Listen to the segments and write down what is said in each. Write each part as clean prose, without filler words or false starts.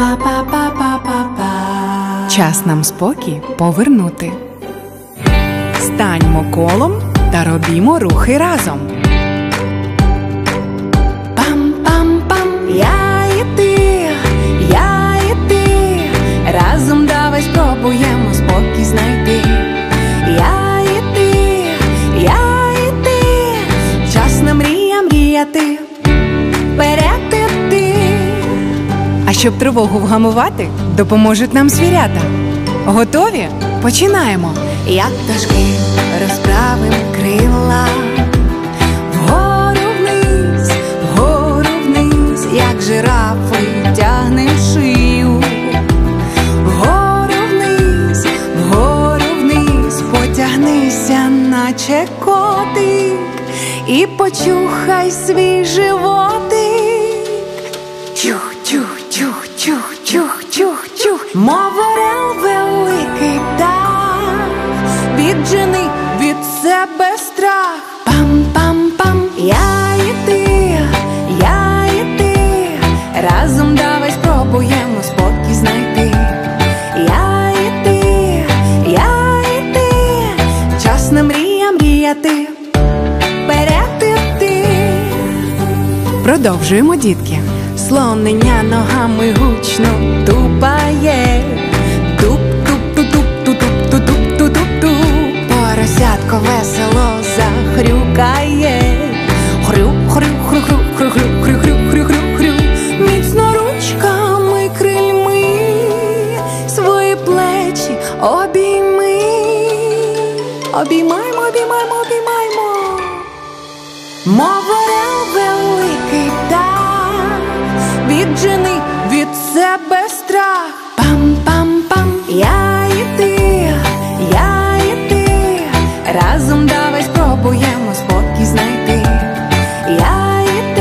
Час нам спокій повернути. Станьмо колом та робімо рухи разом. Пам-пам-пам, я і ти, разом давай спробуємо спокій знайти. Я і ти, час на мріяти, вперед іти. А щоб тривогу вгамувати, допоможуть нам звірята. Готові? Починаємо! Як пташки розправим крила, вгору вниз, як жирафи тягнем шию. Вгору вниз, потягнися, наче котик, і почухай свій животик. Чух, чух, чух, чух, чух, чух, чух, мов орел великий птах, віджени від себе страх. Пам-пам-пам, я і ти, разом давай спробуємо спокій знайти. Я і ти, час на мріяти, вперед іти. Продовжуємо, дітки. Слонення ногами гучно тупає, туп-туп-туп-туп-туп-туп-туп-туп. Поросятко весело захрюкає, хрю-хрю-хрю-хрю-хрю-хрю-хрю-хрю-хрю. Міцно ручками, крильми свої плечі обійми. Обіймаймо, обіймаймо, обіймаймо. Мов орел великий птах, віджени від себе страх. Пам-пам-пам, я і ти, разом давай спробуємо спокій знайти. Я і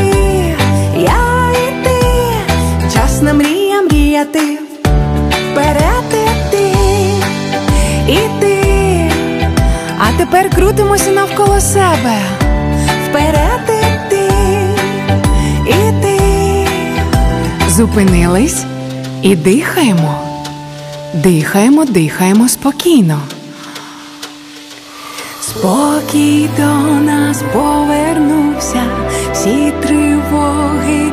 ти, час на мріяти, вперед іти. А тепер крутимося навколо себе. Вперед іти. Зупинились і дихаємо. Дихаємо спокійно. Спокій до нас повернувся, всі тривоги